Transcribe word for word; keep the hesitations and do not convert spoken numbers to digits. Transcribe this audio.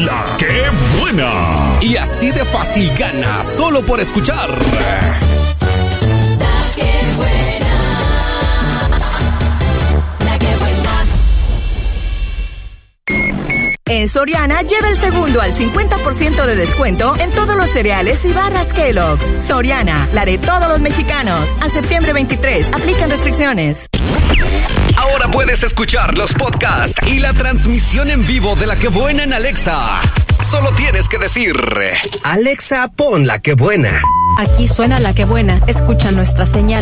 La que buena. Y así de fácil gana, solo por escuchar. La que buena. La que buena. En Soriana, lleva el segundo al cincuenta por ciento de descuento en todos los cereales y barras Kellogg's. Soriana, la de todos los mexicanos. A septiembre veintitrés, aplican restricciones. Ahora puedes escuchar los podcasts y la transmisión en vivo de La que buena en Alexa. Solo tienes que decir: Alexa, pon La que buena. Aquí suena La que buena. Escucha nuestra señal.